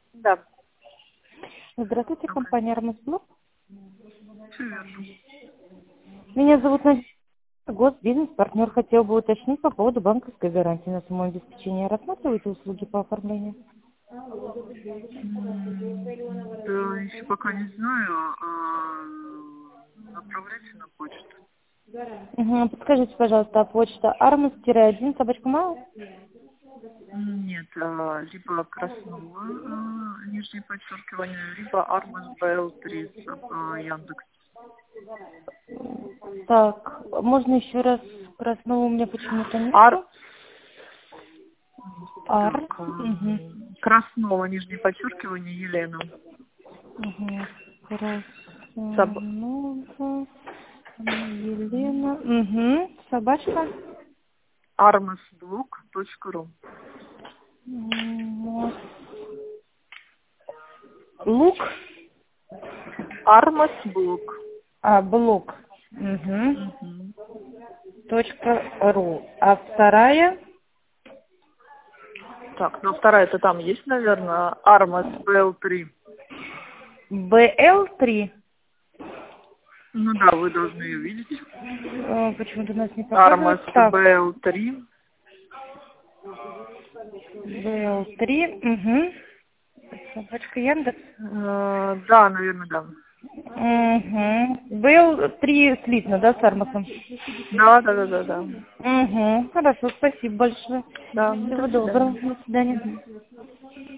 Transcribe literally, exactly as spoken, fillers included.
Да. Здравствуйте, Добрый. компания «Армысблок». Все верно. Меня зовут Надежда, госбизнес-партнер. Хотел бы уточнить по поводу банковской гарантии на самообеспечение. Рассматриваете услуги по оформлению? М, Да, еще пока не знаю. А, Направляйте на почту. Угу. Подскажите, пожалуйста, а почта армыс один собачка мало? Нет, а, либо Краснова, а, нижнее подчеркивание, либо Армас БЛ три, а, Яндекс. Так, можно еще раз? Красного у меня почему-то Ар... нету. Ар. Так, а, Угу. Краснова, нижнее подчеркивание, Елена. Угу. Соб... Краснова. Елена. Угу. Собачка. армасблок точка ру. М, Лук. Армасблок. А, блок. Угу. Мгм. Точка ру. А вторая? Так, ну вторая это там есть, наверное, Армас БЛ три. бэ эл три. Ну да, вы должны ее видеть. Э, Почему-то у нас не Армас показывает. Так, БЛ три. бэ эл три. Угу. Собачка Яндекс. Э, Да, наверное, да. Угу. бэ эл три слитно, да, с Армасом? Да, да, да, да, да. Угу. Хорошо, спасибо большое. Да, до Всего доброго. свидания. До свидания. Мгм.